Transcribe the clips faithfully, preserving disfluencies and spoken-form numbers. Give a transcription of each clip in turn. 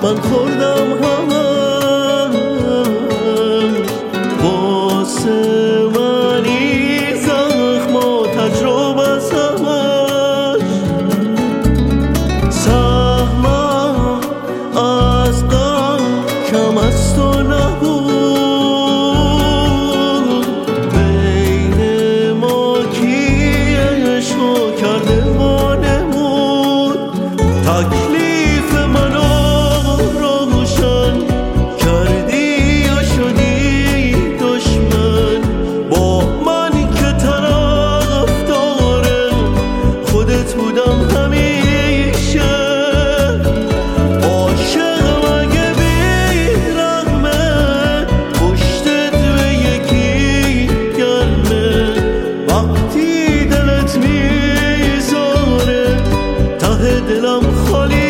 من خوردم همش واسه منی زخم و تجربه همش سهمم از غم کم است و نبود بین ما کی عشق کرده وانمود تکلیف منو روشن کردی یا شدی دشمن با من که طرف داره خودت بودم همیشه عاشقم اگه بیرحمه پشتت به یکی گرمه وقتی دلت میذاره ته دلم خالی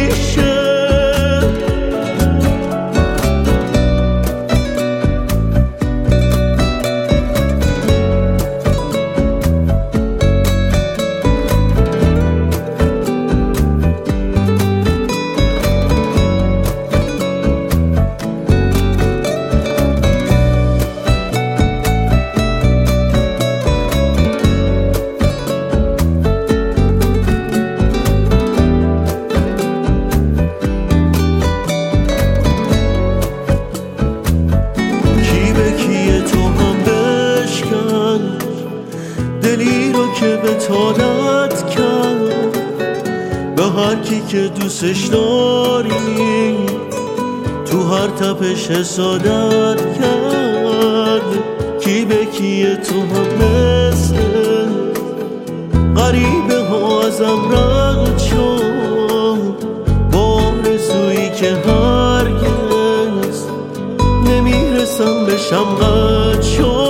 دلی رو که به طالت کرد به هر کی که دوستش داری تو هر تپش حسادت کرد کی به کیه تو هم مثل غریبه ها ازم رد شد با آرزویی که هرگز نمیرسم بشم قد شد